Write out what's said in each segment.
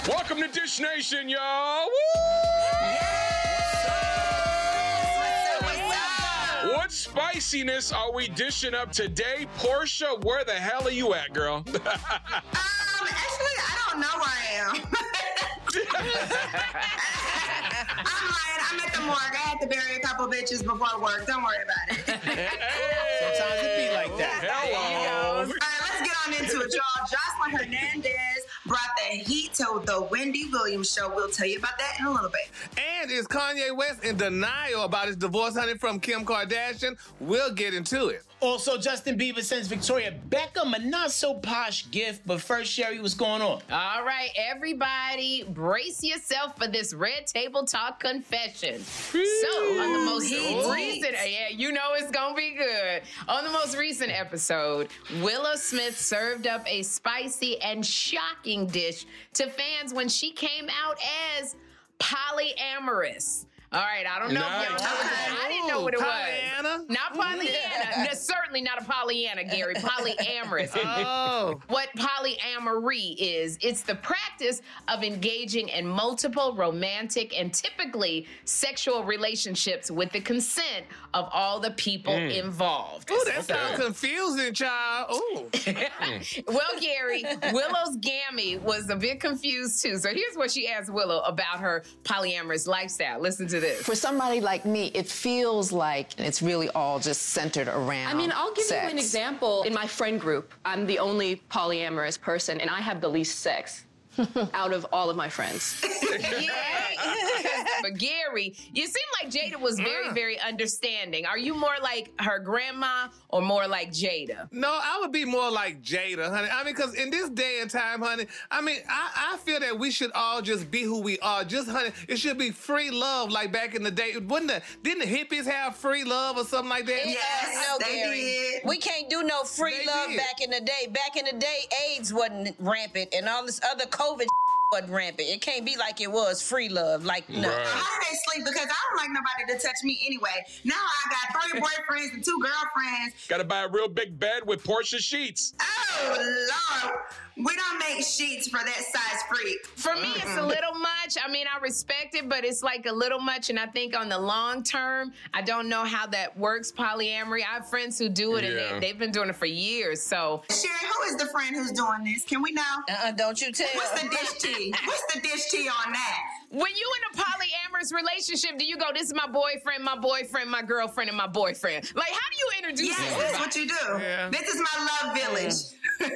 Welcome to Dish Nation, y'all. Woo! What spiciness are we dishing up today? Portia, where the hell are you at, girl? Actually, I don't know where I am. I'm lying. I'm at the morgue. I had to bury a couple bitches before work. Don't worry about it. Sometimes it be like that. Hello. All right, let's get on into it, y'all. Jocelyn Hernandez brought the heat to the Wendy Williams show. We'll tell you about that in a little bit. And is Kanye West in denial about his divorce, honey, from Kim Kardashian? We'll get into it. Also, Justin Bieber sends Victoria Beckham a not-so-posh gift. But first, Sherry, what's going on? All right, everybody, brace yourself for this Red Table Talk confession. So, on the most recent, you know it's going to be good. On the most recent episode, Willow Smith served up a spicy and shocking dish to fans when she came out as polyamorous. All right, I don't know if y'all know that. I didn't know what it Pollyanna? was. Not Pollyanna. No, certainly not a Pollyanna, Gary. Polyamorous. Oh. What polyamory is, it's the practice of engaging in multiple romantic and typically sexual relationships with the consent of all the people involved. Ooh, that sounds confusing, child. Ooh. Well, Gary, Willow's Gammy was a bit confused too. So here's what she asked Willow about her polyamorous lifestyle. Listen to this. For somebody like me, it feels like it's really all just centered around I mean, I'll give sex. you an example. In my friend group, I'm the only polyamorous person, and I have the least sex out of all of my friends. But Gary, you seem like Jada was very, very understanding. Are you more like her grandma or more like Jada? No, I would be more like Jada, honey. I mean, because in this day and time, honey, I mean, I feel that we should all just be who we are. Just, honey, it should be free love like back in the day. Didn't the hippies have free love or something like that? Yes, No, they Gary. did. We can't do no free They love did. back in the day. Back in the day, AIDS wasn't rampant and all this other COVID wasn't rampant. It can't be like it was free love. Like, no. Right. How do they sleep? Because I don't like nobody to touch me anyway. Now I got 3 boyfriends and 2 girlfriends. Got to buy a real big bed with Portia sheets. Oh, Lord. We don't make sheets for that size freak. For me, it's a little much. I mean, I respect it, but it's like a little much. And I think on the long term, I don't know how that works, polyamory. I have friends who do it, Yeah. and they've been doing it for years. So Sherry, who is the friend who's doing this? Can we know? Don't you tell. What's the dish tea? What's the dish tea on that? when you in a polyamorous relationship, do you go, this is my boyfriend, my girlfriend, and my boyfriend? Like, how do you introduce Yes, this? that's what you do. Yeah. This is my love village.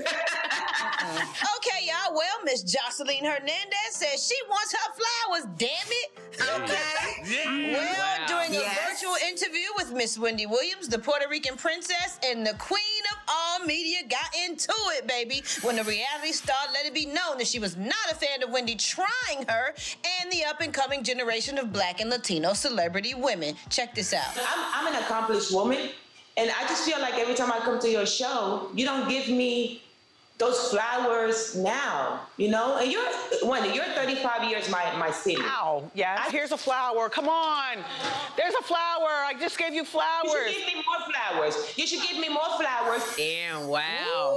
Okay, y'all. Well, Miss Jocelyn Hernandez says she wants her flowers, damn it. Okay. Well, during a Yes. virtual interview with Miss Wendy Williams, the Puerto Rican princess and the queen of all media got into it, baby, when the reality star let it be known that she was not a fan of Wendy trying her and the up-and-coming generation of Black and Latino celebrity women. Check this out. I'm an accomplished woman, and I just feel like every time I come to your show, you don't give me those flowers now, you know? And you're 35 years my city. Ow, yes. Here's a flower. Come on. There's a flower. I just gave you flowers. You should give me more flowers. You should give me more flowers. Damn, wow.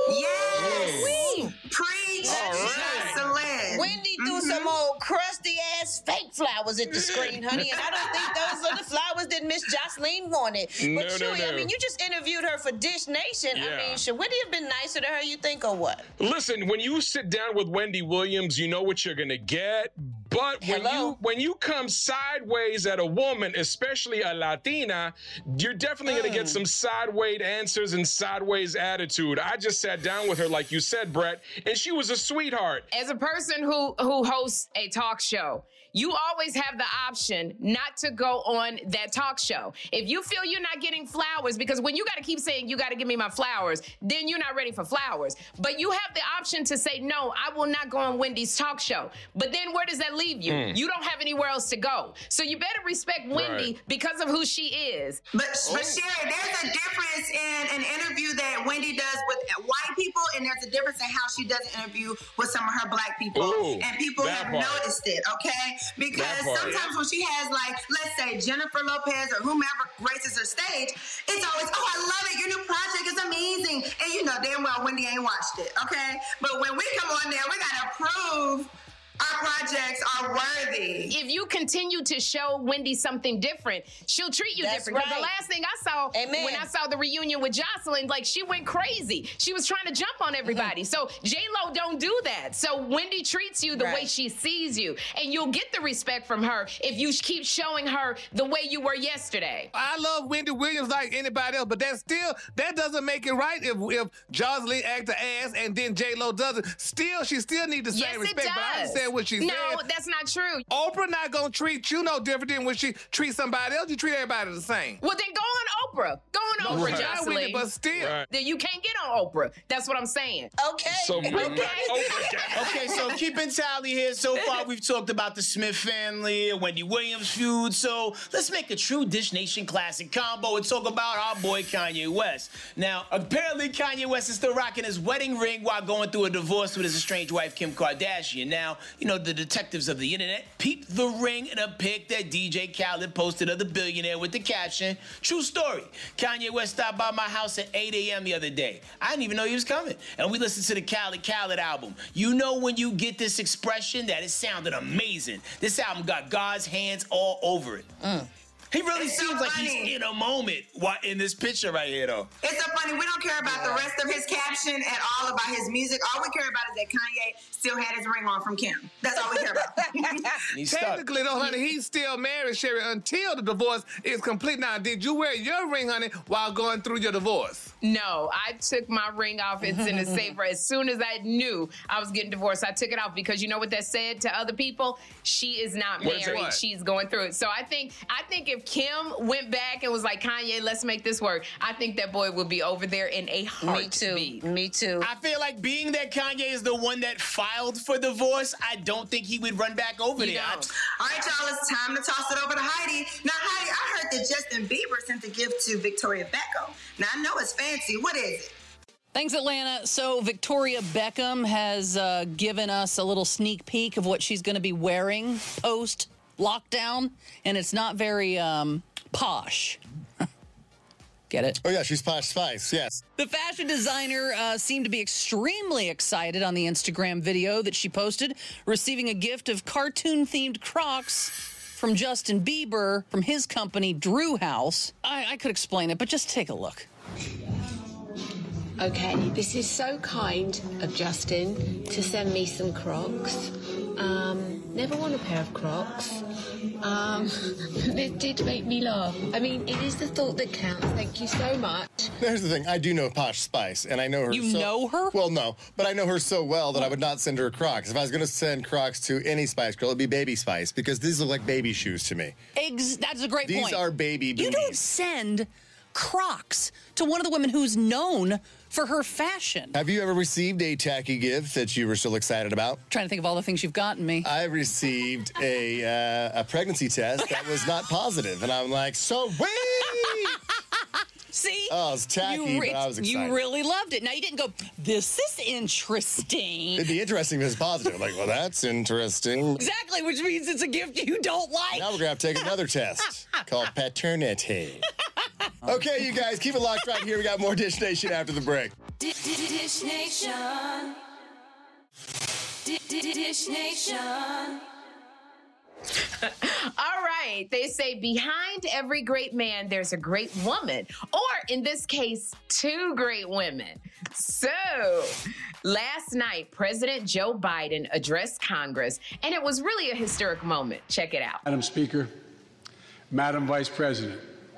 Yes. Preach, Jocelyn. Wendy threw some old crusty ass fake flowers at the screen, honey, and I don't think those are the flowers that Miss Jocelyn wanted. But No, Chewy, no. I mean, you just interviewed her for Dish Nation. Yeah. I mean, should Wendy have been nicer to her, you think, or what? Listen, when you sit down with Wendy Williams, you know what you're gonna get. But when you come sideways at a woman, especially a Latina, you're definitely gonna get some sideways answers and sideways attitude. I just sat down with her, like you said, Brett, and she was a sweetheart. As a person who hosts a talk show, you always have the option not to go on that talk show. If you feel you're not getting flowers, because when you got to keep saying you got to give me my flowers, then you're not ready for flowers. But you have the option to say, no, I will not go on Wendy's talk show. But then where does that leave you? You don't have anywhere else to go. So you better respect Wendy because of who she is. But Sherry, there's a difference in an interview that Wendy does with white people, and there's a difference in how she does an interview with some of her black people. Ooh, and people that have part. noticed it, okay? Because That part, sometimes when she has, like, let's say Jennifer Lopez or whomever graces her stage, it's always, oh, I love it. Your new project is amazing. And you know damn well Wendy ain't watched it, okay? But when we come on there, we got to prove our projects are worthy. If you continue to show Wendy something different, she'll treat you different. Because the last thing I saw when I saw the reunion with Jocelyn, like, she went crazy. She was trying to jump on everybody. So J-Lo don't do that. So Wendy treats you the way she sees you. And you'll get the respect from her if you keep showing her the way you were yesterday. I love Wendy Williams like anybody else, but that doesn't make it right if Jocelyn act the ass and then J-Lo doesn't. She still needs the same respect. But I understand what she said. No, that's not true. Oprah not gonna treat you no different than when she treats somebody else. You treat everybody the same. Well, then go on Oprah. Go on Oprah, Jocelyn. But still. You can't get on Oprah. That's what I'm saying. Okay. So Okay, so keeping tally here. So far, we've talked about the Smith family, Wendy Williams feud. So let's make a true Dish Nation classic combo and talk about our boy Kanye West. Now, apparently Kanye West is still rocking his wedding ring while going through a divorce with his estranged wife, Kim Kardashian. Now, you know, the detectives of the internet peeped the ring in a pic that DJ Khaled posted of the billionaire with the caption, "True story. Kanye West stopped by my house at 8 a.m. the other day. I didn't even know he was coming." And we listened to the Khaled album. You know when you get this expression that it sounded amazing. This album got God's hands all over it. He really seems like he's in a moment in this picture right here, though. It's so funny. We don't care about the rest of his caption at all, about his music. All we care about is that Kanye still had his ring on from Kim. That's all we care about. Technically, though, honey, he's still married, Sherry, until the divorce is complete. Now, did you wear your ring, honey, while going through your divorce? No, I took my ring off. It's in a safe. As soon as I knew I was getting divorced, I took it off because you know what that said to other people? She is not married. She's going through it. So I think if Kim went back and was like, Kanye, let's make this work, I think that boy would be over there in a heartbeat. Me too. I feel like being that Kanye is the one that filed for divorce, I don't think he would run back over there. All right, y'all, it's time to toss it over to Heidi. Now, Heidi, I heard that Justin Bieber sent a gift to Victoria Beckham. Now, I know it's fancy. What is it? Thanks, Atlanta. So Victoria Beckham has given us a little sneak peek of what she's going to be wearing post-lockdown, and it's not very posh. Get it? Oh, yeah, she's Posh Spice, yes. The fashion designer seemed to be extremely excited on the Instagram video that she posted, receiving a gift of cartoon-themed Crocs from Justin Bieber from his company, Drew House. I could explain it, but just take a look. Okay, this is so kind of Justin to send me some Crocs. Never won a pair of Crocs. It did make me laugh. I mean, it is the thought that counts. Thank you so much. Here's the thing. I do know Posh Spice, and I know her. You know her? Well, no, but I know her so well that I would not send her Crocs. If I was going to send Crocs to any Spice Girl, it'd be Baby Spice, because these look like baby shoes to me. That's a great point. These are baby booties. You don't send Crocs to one of the women who's known for her fashion. Have you ever received a tacky gift that you were still excited about? Trying to think of all the things you've gotten me. I received a pregnancy test that was not positive, and I'm like, so wait. See? Oh, it's tacky, but I was excited. You really loved it. Now, you didn't go, this is interesting. It'd be interesting if it's positive. I'm like, well, that's interesting. Exactly, which means it's a gift you don't like. Now we're going to have to take another test called paternity. Okay, you guys, keep it locked right here. We got more Dish Nation after the break. Dish Nation. Dish Nation. All right. They say behind every great man, there's a great woman. Or in this case, two great women. So last night, President Joe Biden addressed Congress, and it was really a historic moment. Check it out. Madam Speaker, Madam Vice President.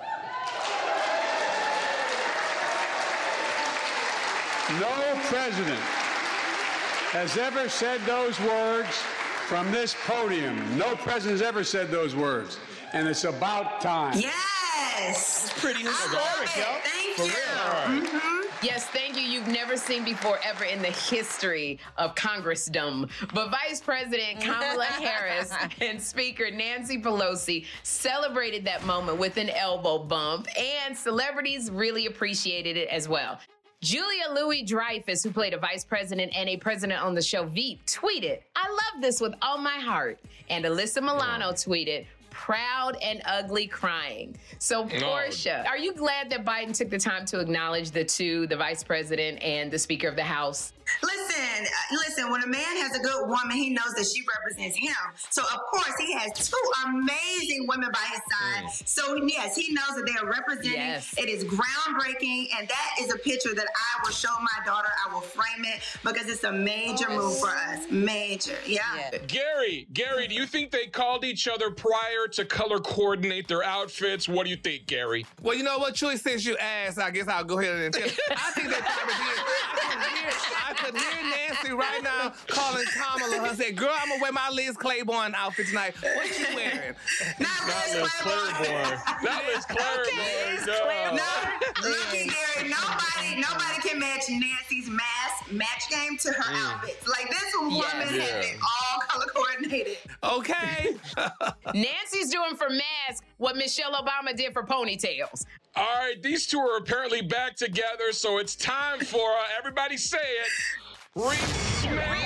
No president has ever said those words from this podium. No president has ever said those words. And it's about time. Yes! It's pretty historic, yo. Thank For you. real. Mm-hmm. Yes, thank you. You've never seen before ever in the history of Congressdom. But Vice President Kamala Harris and Speaker Nancy Pelosi celebrated that moment with an elbow bump, and celebrities really appreciated it as well. Julia Louis-Dreyfus, who played a vice president and a president on the show Veep, tweeted, "I love this with all my heart." And Alyssa Milano tweeted, "Proud and ugly crying." So, Portia, are you glad that Biden took the time to acknowledge the two, the vice president and the Speaker of the House? Listen, listen, when a man has a good woman, he knows that she represents him. So, of course, he has two amazing women by his side. So, yes, he knows that they are representing. Yes. It is groundbreaking, and that is a picture that I will show my daughter. I will frame it because it's a major move for us. Major, yeah. Gary, do you think they called each other prior to color coordinate their outfits? What do you think, Gary? Well, you know what, Chewy, since you asked, I guess I'll go ahead and tell you. I think they probably did. I could hear Nancy right now calling Kamala and say, girl, I'm going to wear my Liz Claiborne outfit tonight. What you wearing? Not Liz Claiborne. Not Liz Claiborne. No, looky, Gary, nobody can match Nancy's match game to her outfits. Like, this woman has been all color coordinated. Okay. Nancy's doing for mask what Michelle Obama did for ponytails. All right, these two are apparently back together, so it's time for everybody say it. Reese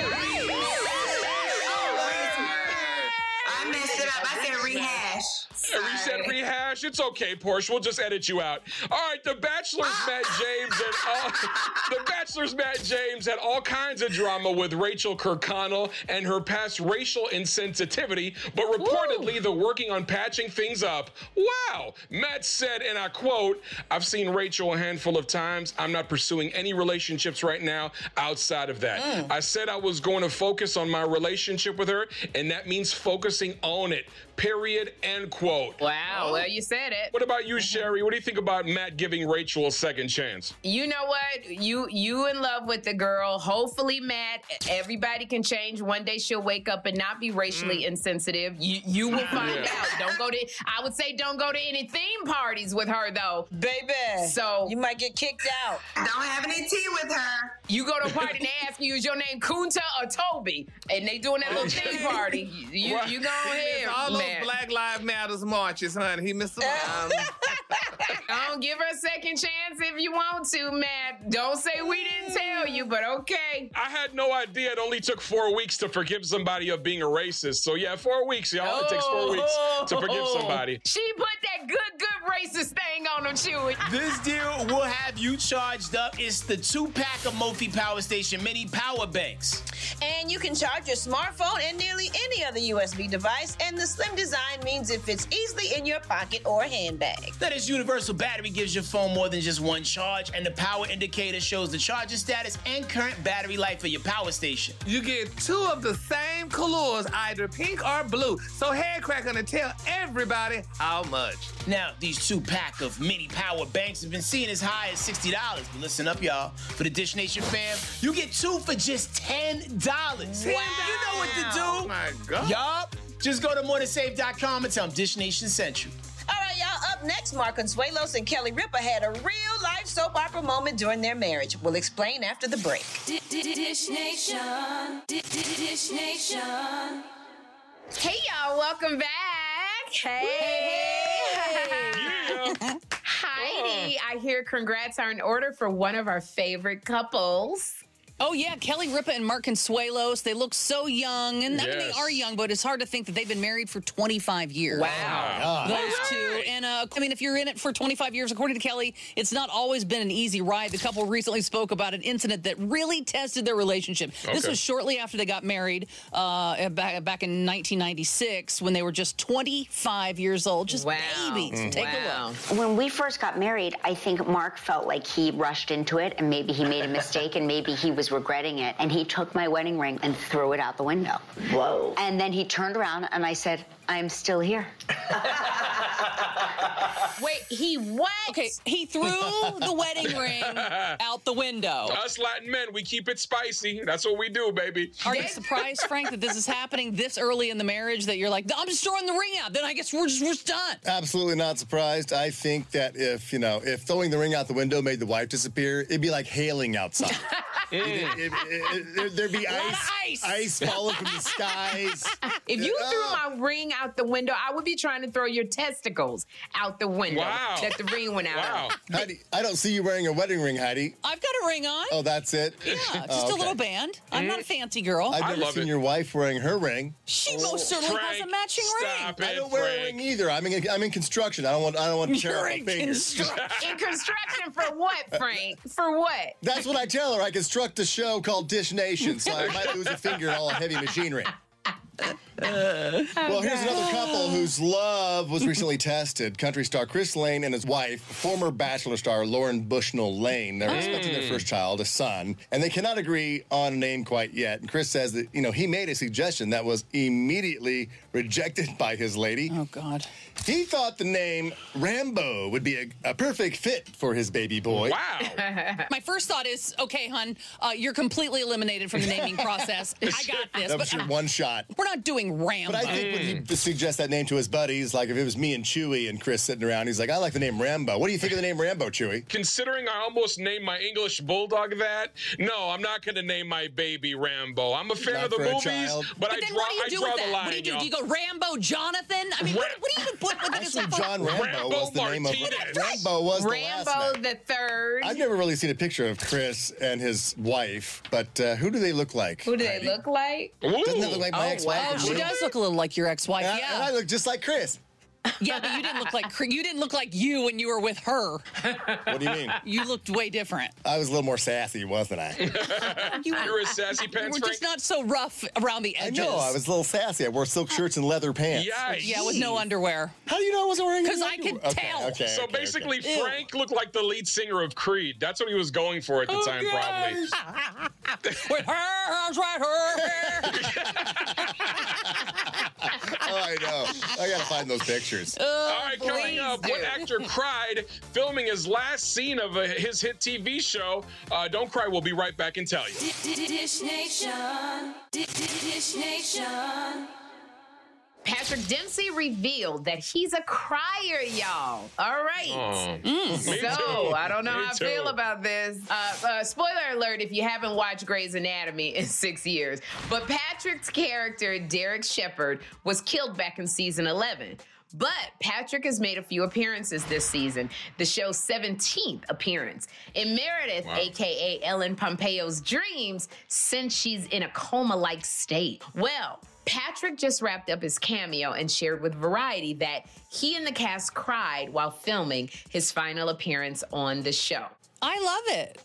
I messed it up. I said rehash. You said rehash. It's okay, Porsche. We'll just edit you out. All right, the Bachelor's Matt James had all kinds of drama with Rachel Kirkconnell and her past racial insensitivity, but reportedly they're working on patching things up. Wow. Matt said, and I quote, "I've seen Rachel a handful of times. I'm not pursuing any relationships right now outside of that. I said I was going to focus on my relationship with her, and that means focusing on it. Period." End quote. Wow, well, you said it. What about you, Sherry? What do you think about Matt giving Rachel a second chance? You know what? You in love with the girl. Hopefully, Matt, everybody can change. One day she'll wake up and not be racially insensitive. You will find out. I would say don't go to any theme parties with her, though. Baby. So you might get kicked out. Don't have any tea with her. You go to a party and they ask you, is your name Kunta or Toby? And they doing that little theme party. You go ahead, all those Matt. Black Lives Matters marches, honey. He missed them. Don't give her a second chance if you want to, Matt. Don't say we didn't tell you, but okay. I had no idea it only took 4 weeks to forgive somebody of being a racist. So yeah, 4 weeks, y'all. It takes 4 weeks to forgive somebody. She put that good racist thing on him, Chewy. This deal will have you charged up. It's the 2-pack of Mophie Power Station mini power banks. And you can charge your smartphone and nearly any other USB device, and the slim design means it fits easily in your pocket or handbag. That is, universal battery gives your phone more than just one charge, and the power indicator shows the charging status and current battery life of your power station. You get 2 of the same colors, either pink or blue. So head cracking to tell everybody how much. Now, these 2-pack of mini power banks have been seen as high as $60. But listen up, y'all. For the Dish Nation fam, you get 2 for just $10. Wow. You know what to do. Oh my God. Yup. Just go to moretansafe.com and tell them Dish Nation sent you. All right, y'all. Up next, Mark Consuelos and Kelly Ripa had a real-life soap opera moment during their marriage. We'll explain after the break. Dish Nation. Dish Nation. Hey, y'all. Welcome back. Hey. Heidi, I hear congrats are in order for one of our favorite couples. Oh, yeah, Kelly Ripa and Mark Consuelos. They look so young. And I mean, they are young, but it's hard to think that they've been married for 25 years. Wow. Those two. And, I mean, if you're in it for 25 years, according to Kelly, it's not always been an easy ride. The couple recently spoke about an incident that really tested their relationship. Okay. This was shortly after they got married back in 1996 when they were just 25 years old, just babies. Take a look. When we first got married, I think Mark felt like he rushed into it and maybe he made a mistake and maybe he was regretting it, and he took my wedding ring and threw it out the window. Whoa. And then he turned around and I said, I'm still here. Wait, he what? Okay, he threw the wedding ring out the window. Us Latin men, we keep it spicy. That's what we do, baby. Are you surprised, Frank, that this is happening this early in the marriage, that you're like, I'm just throwing the ring out, then I guess we're done? Absolutely not surprised. I think that if throwing the ring out the window made the wife disappear, it'd be like hailing outside. There'd be ice falling from the skies. If you threw my ring out the window, I would be trying to throw your testicles out the window. Wow. That the ring went out. Heidi, I don't see you wearing a wedding ring, Heidi. I've got a ring on. Oh, that's it? Yeah, just a little band. I I'm not a fancy girl. I've never seen your wife wearing her ring. She most certainly has a matching ring. I don't wear a ring either. I'm in construction. I don't want to tear You're up my in fingers. In construction for what, Frank? For what? That's what I tell her. I construct a show called Dish Nation, so I might lose a finger in all heavy machinery. Well, here's another couple whose love was recently tested. Country star Chris Lane and his wife, former Bachelor star Lauren Bushnell Lane. They're expecting their first child, a son, and they cannot agree on a name quite yet. And Chris says that, he made a suggestion that was immediately rejected by his lady. Oh, God. He thought the name Rambo would be a perfect fit for his baby boy. Wow. My first thought is, okay, hun, you're completely eliminated from the naming process. I got this. That was your one shot. We're not doing Rambo. But I think when he suggests that name to his buddies, like if it was me and Chewy and Chris sitting around, he's like, I like the name Rambo. What do you think of the name Rambo, Chewy? Considering I almost named my English bulldog that, no, I'm not going to name my baby Rambo. I'm a fan Not of the for a movies, child. but I then draw, what do you I do draw with the that? line. What do you do? y'all. Do you go Rambo Jonathan? I mean, what do you even put with Actually, John Rambo was the name of Rambo was the last Rambo name. the third. I've never really seen a picture of Chris and his wife, but who do they look like? Who do they look like? Doesn't that look like my ex-wife? Oh, she does look a little like your ex-wife. And Yeah. I look just like Chris. Yeah, but you didn't look like you when you were with her. What do you mean? You looked way different. I was a little more sassy, wasn't I? You're a sassy You pants, were just not so rough around the I edges. know, I was a little sassy. I wore silk shirts and leather pants. Yeah, with no underwear. How do you know I wasn't wearing Because any I could underwear? tell. Okay, So okay, basically, Ew. Frank looked like the lead singer of Creed. That's what he was going for at the time, probably. With her arms right her. Oh, I know. I gotta find those pictures. All right, coming up, what actor cried filming his last scene of his hit TV show? Don't cry. We'll be right back and tell you. Dish Nation. Dish Nation. Patrick Dempsey revealed that he's a crier, y'all. All right. Me So, too. I don't know Me how I too. feel about this. Spoiler alert if you haven't watched Grey's Anatomy in 6 years. But Patrick's character, Derek Shepherd, was killed back in season 11. But Patrick has made a few appearances this season, the show's 17th appearance. And Meredith, a.k.a. Ellen Pompeo's dreams, since she's in a coma-like state. Well, Patrick just wrapped up his cameo and shared with Variety that he and the cast cried while filming his final appearance on the show. I love it.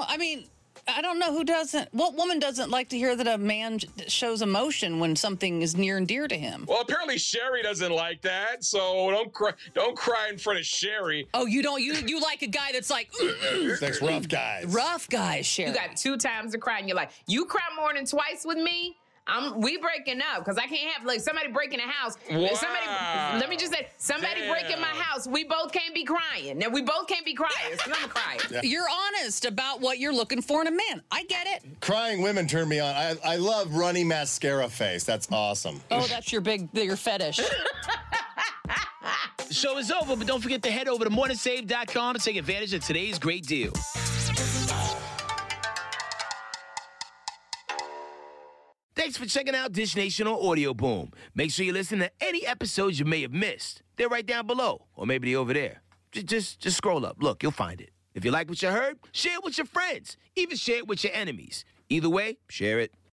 I don't know who doesn't. What woman doesn't like to hear that a man shows emotion when something is near and dear to him? Well, apparently Sherry doesn't like that, so don't cry in front of Sherry. Oh, you don't. You like a guy that's like That's rough guys. rough guys, Sherry. You got 2 times to cry in your life. You cry more than twice with me? We breaking up because I can't have somebody breaking a house. Wow. Let me just say, somebody breaking my house. We both can't be crying. Now we both can't be criers. And I'm a crier. Yeah. You're honest about what you're looking for in a man. I get it. Crying women turn me on. I love runny mascara face. That's awesome. Oh, that's your bigger fetish. The show is over, but don't forget to head over to morningsave.com to take advantage of today's great deal. Thanks for checking out Dish Nation on Audio Boom. Make sure you listen to any episodes you may have missed. They're right down below, or maybe they're over there. Just scroll up. Look, you'll find it. If you like what you heard, share it with your friends. Even share it with your enemies. Either way, share it.